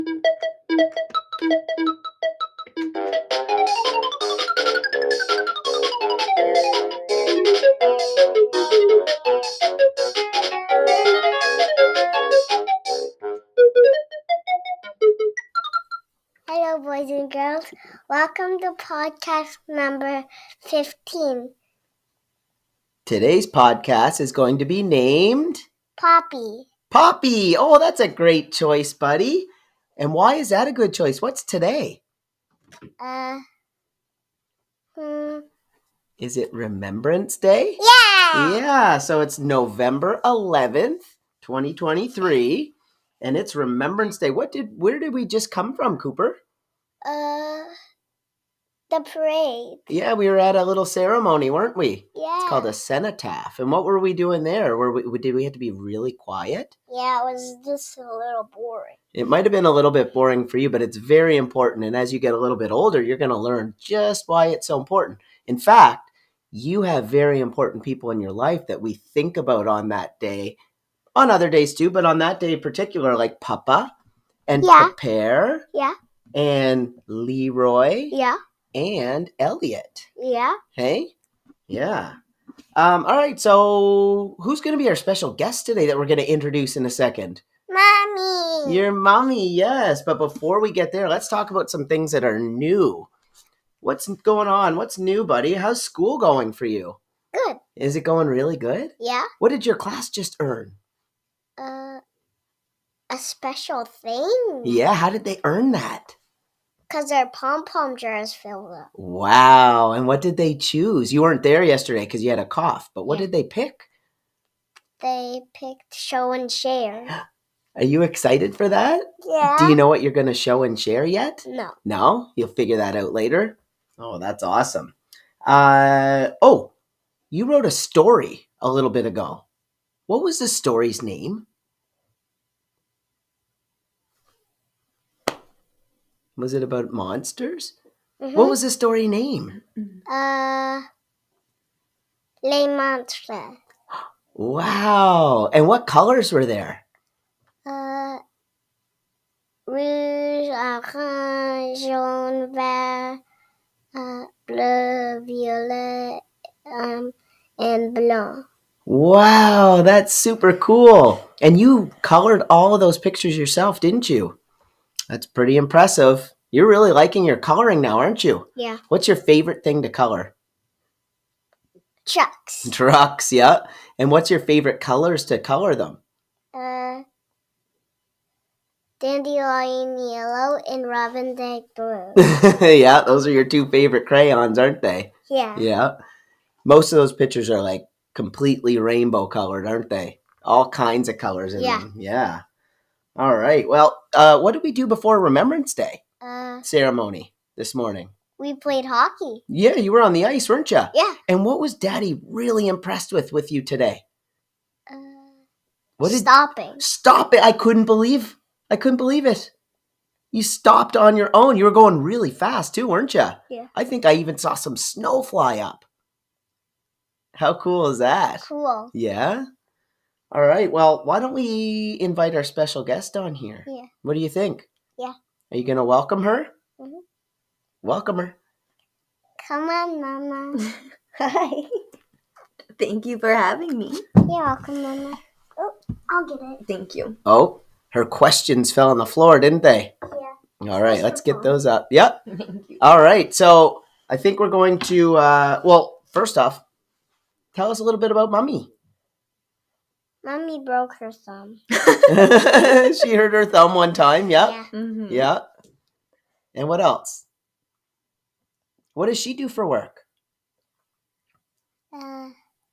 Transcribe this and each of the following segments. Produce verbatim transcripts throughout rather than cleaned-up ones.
Hello, boys and girls. Welcome to podcast number fifteen. Today's podcast is going to be named Poppy. Poppy. Oh, that's a great choice, buddy. And why is that a good choice? What's today? Uh, hmm. Is it Remembrance Day? Yeah! Yeah, so it's November eleventh, twenty twenty-three, and it's Remembrance Day. What did, where did we just come from, Cooper? Uh, the parade. Yeah, we were at a little ceremony, weren't we? Yeah. It's called a cenotaph. And what were we doing there? Were we, did we have to be really quiet? Yeah, it was just a little boring. It might have been a little bit boring for you, but it's very important. And as you get a little bit older, you're going to learn just why it's so important. In fact, you have very important people in your life that we think about on that day, on other days too, but on that day in particular, like Papa and Yeah. Prepare Yeah. and Leroy Yeah. and Elliot. Yeah. Hey? Yeah. Um, all right, so who's going to be our special guest today that we're going to introduce in a second? Mommy. Your mommy, yes. But before we get there, let's talk about some things that are new. What's going on? What's new, buddy? How's school going for you? Good. Is it going really good? Yeah. What did your class just earn? Uh, a special thing. Yeah, how did they earn that? Because their pom-pom jars filled up. Wow, and what did they choose? You weren't there yesterday because you had a cough, but what Yeah. did they pick? They picked show and share. Are you excited for that? Yeah. Do you know what you're going to show and share yet? No. No? You'll figure that out later? Oh, that's awesome. Uh, oh, you wrote a story a little bit ago. What was the story's name? Was it about monsters? Mm-hmm. What was the story name? Uh, Les Monstres. Wow. And what colors were there? Uh, rouge, orange, jaune, vert, uh, bleu, violet, um, and blanc. Wow, that's super cool. And you colored all of those pictures yourself, didn't you? That's pretty impressive. You're really liking your coloring now, aren't you? Yeah. What's your favorite thing to color? Trucks. Trucks, yeah. And what's your favorite colors to color them? Uh, dandelion yellow and robin egg blue. Yeah, those are your two favorite crayons, aren't they? Yeah. Yeah. Most of those pictures are like completely rainbow colored, aren't they? All kinds of colors in Yeah. them. Yeah. All right. Well, uh, what did we do before Remembrance Day Uh, ceremony this morning? we played hockey. Yeah, you were on the ice, weren't you? Yeah. And what was Daddy really impressed with with you today? Uh, What did stopping. Stop it. I couldn't believe I couldn't believe it. You stopped on your own. You were going really fast too, weren't you? Yeah. I think I even saw some snow fly up. How cool is that? Cool. Yeah? All right. Well, why don't we invite our special guest on here? Yeah. What do you think? Yeah. Are you going to welcome her? Mhm. Welcome her. Come on, Mama. Hi. Thank you for having me. You're welcome, Mama. Oh, I'll get it. Thank you. Oh, her questions fell on the floor, didn't they? Yeah. All right. Let's get those up. Yep. Thank you. All right. So I think we're going to, uh, well, first off, tell us a little bit about Mommy. Mommy broke her thumb. She hurt her thumb one time. Yep. Yeah. Mhm. Yeah. And what else? What does she do for work? Uh,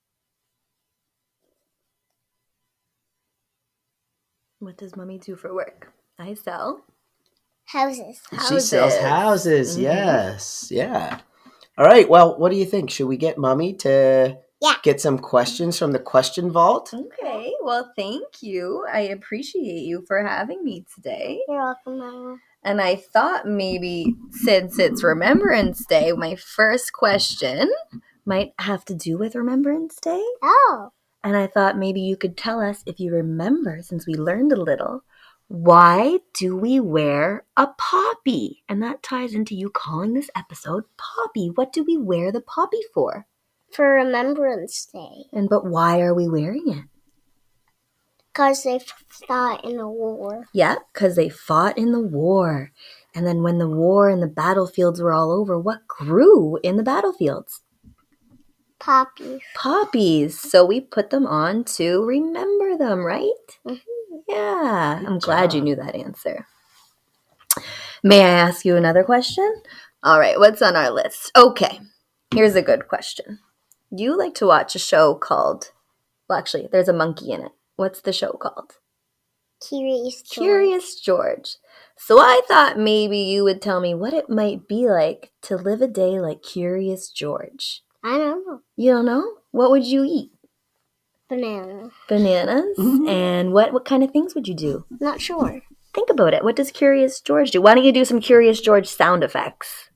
What does Mommy do for work? I sell. houses. She sells Houses. houses. Mhm. Yes. Yeah. All right. Well, what do you think? Should we get Mommy to Yeah. get some questions from the question vault? Okay. Well, thank you. I appreciate you for having me today. You're welcome, Mama. And I thought maybe since it's Remembrance Day, my first question might have to do with Remembrance Day. Oh. And I thought maybe you could tell us if you remember, since we learned a little, Why do we wear a poppy? And that ties into you calling this episode Poppy. What do we wear the poppy for? For Remembrance Day. And but why are we wearing it? Because they fought in a war. Yeah, because they fought in the war. And then when the war and the battlefields were all over, what grew in the battlefields? Poppies. Poppies. So we put them on to remember them, right? Mhm. Yeah. Good I'm glad job. you knew that answer. May I ask you another question? All right, what's on our list? Okay, here's a good question. You like to watch a show called, well, actually, there's a monkey in it. What's the show called? Curious George. Curious George. So I thought maybe you would tell me what it might be like to live a day like Curious George. I don't know. You don't know? What would you eat? Banana. Bananas? Mhm. And what, what kind of things would you do? Not sure. Think about it. What does Curious George do? Why don't you do some Curious George sound effects?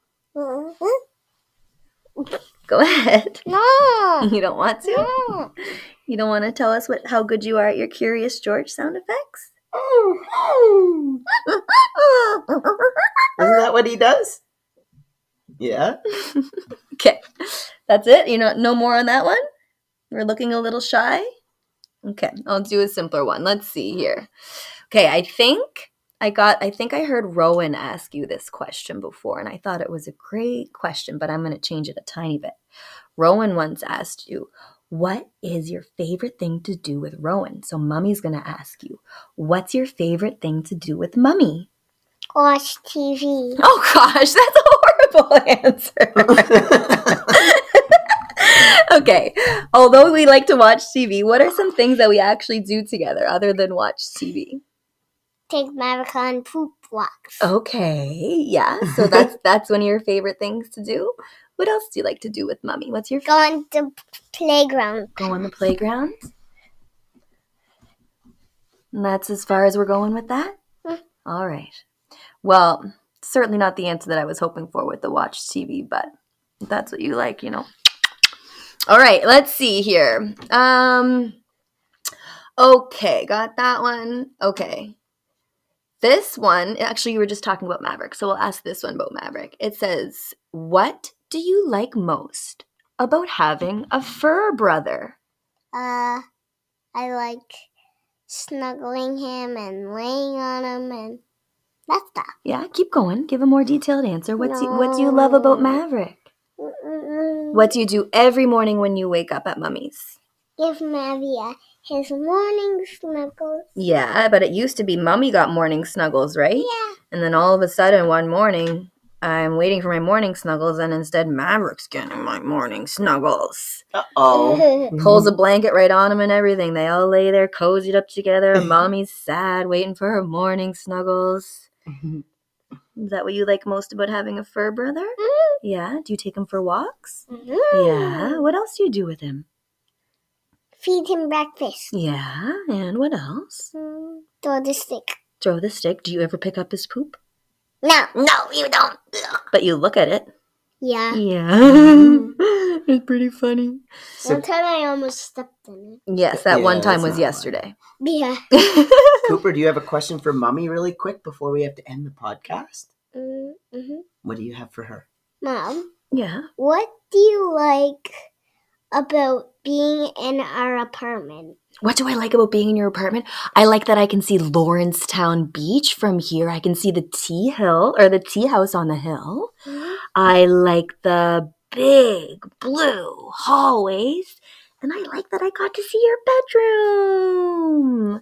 Go ahead. No. You don't want to? No. You don't want to tell us what how good you are at your Curious George sound effects? Isn't that what he does? Yeah. Okay. That's it? You know, no more on that one? We're looking a little shy? Okay, I'll do a simpler one. Let's see here. Okay, I think I got I think I heard Rowan ask you this question before, and I thought it was a great question, but I'm going to change it a tiny bit. Rowan once asked you, what is your favorite thing to do with Rowan? So Mummy's going to ask you, what's your favorite thing to do with Mummy? Watch T V. Oh gosh, that's a horrible answer. Okay, although we like to watch T V, what are some things that we actually do together other than watch T V? Take Maverick on poop walks. Okay, yeah, so that's that's one of your favorite things to do. What else do you like to do with Mummy? What's your Go on the playground. Go on the playground? And that's as far as we're going with that? Mm. All right. Well, certainly not the answer that I was hoping for with the watch T V, but if that's what you like, you know. All right, let's see here. Um, okay, got that one. Okay. This one, actually, you were just talking about Maverick, so we'll ask this one about Maverick. It says, what do you like most about having a fur brother? Uh, I like snuggling him and laying on him and that stuff. Yeah, keep going. Give a more detailed answer. What do you, what do you love about Maverick? Mm-mm. What do you do every morning when you wake up at Mummy's? Give Mavi a, his morning snuggles. Yeah, but it used to be Mummy got morning snuggles, right? Yeah. And then all of a sudden one morning, I'm waiting for my morning snuggles, and instead Maverick's getting my morning snuggles. Uh-oh. Pulls a blanket right on him and everything. They all lay there cozied up together, and Mommy's sad, waiting for her morning snuggles. Is that what you like most about having a fur brother? Yeah? Do you take him for walks? Mhm. Yeah. What else do you do with him? Feed him breakfast. Yeah. And what else? Mm, Throw the stick. Throw the stick. Do you ever pick up his poop? No, no, you don't. But you look at it. Yeah. Yeah. It's pretty funny. So, One time I almost stepped in Yes, that Yeah, one time that's was not yesterday. it. Yeah. Cooper, do you have a question for Mummy really quick before we have to end the podcast? Mm-hmm. What do you have for her? Mom, Yeah. what do you like about being in our apartment? What do I like about being in your apartment? I like that I can see Lawrencetown Beach from here. I can see the tea hill or the tea house on the hill. Mhm. I like the big blue hallways. And I like that I got to see your bedroom.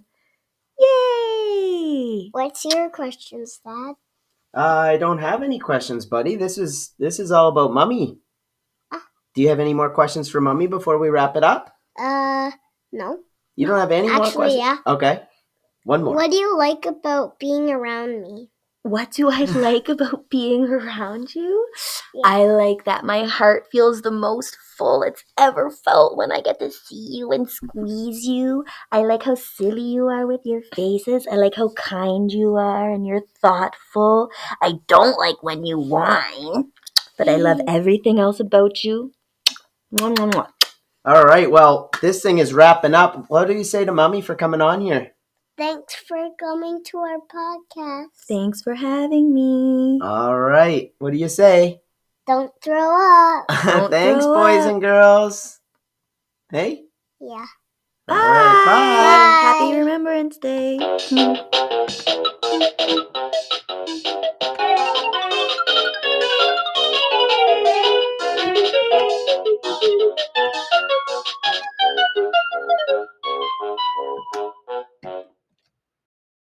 Yay! What's your questions, Dad? I don't have any questions, buddy. This is this is all about Mummy. Ah. Do you have any more questions for Mummy before we wrap it up? Uh, no. You don't have any more Actually, questions? yeah. Okay. One more. What do you like about being around me? What do I like about being around you? Yeah. I like that my heart feels the most full it's ever felt when I get to see you and squeeze you. I like how silly you are with your faces. I like how kind you are and you're thoughtful. I don't like when you whine, but I love everything else about you. Mwah, mwah, mwah. All right. Well, this thing is wrapping up. What do you say to Mummy for coming on here? Thanks for coming to our podcast. Thanks for having me. All right. What do you say? Don't throw up. Don't Thanks, throw boys up. and girls. Hey? Yeah. Bye. All right, bye. Bye. Happy Remembrance Day.